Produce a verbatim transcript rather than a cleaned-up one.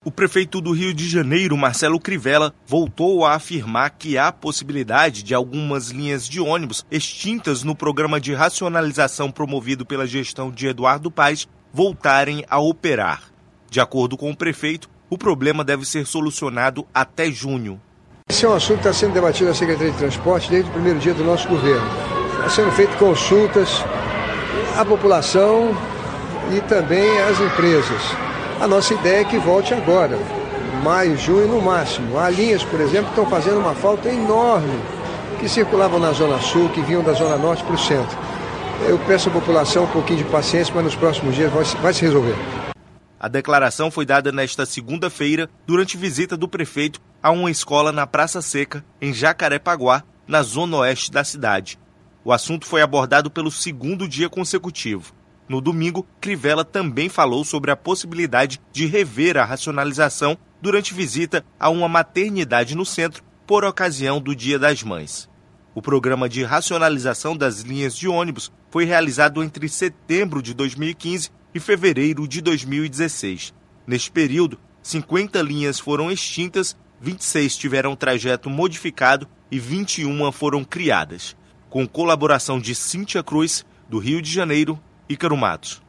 O prefeito do Rio de Janeiro, Marcelo Crivella, voltou a afirmar que há possibilidade de algumas linhas de ônibus extintas no programa de racionalização promovido pela gestão de Eduardo Paes voltarem a operar. De acordo com o prefeito, o problema deve ser solucionado até junho. Esse é um assunto que está sendo debatido na Secretaria de Transporte desde o primeiro dia do nosso governo. Está sendo feito consultas à população e também às empresas. A nossa ideia é que volte agora, maio, junho no máximo. Há linhas, por exemplo, que estão fazendo uma falta enorme, que circulavam na Zona Sul, que vinham da Zona Norte para o centro. Eu peço à população um pouquinho de paciência, mas nos próximos dias vai, vai se resolver. A declaração foi dada nesta segunda-feira, durante visita do prefeito a uma escola na Praça Seca, em Jacarepaguá, na zona oeste da cidade. O assunto foi abordado pelo segundo dia consecutivo. No domingo, Crivella também falou sobre a possibilidade de rever a racionalização durante visita a uma maternidade no centro por ocasião do Dia das Mães. O programa de racionalização das linhas de ônibus foi realizado entre setembro de dois mil e quinze e fevereiro de dois mil e dezesseis. Neste período, cinquenta linhas foram extintas, vinte e seis tiveram trajeto modificado e vinte e uma foram criadas. Com colaboração de Cíntia Cruz, do Rio de Janeiro, Ícaro Matos.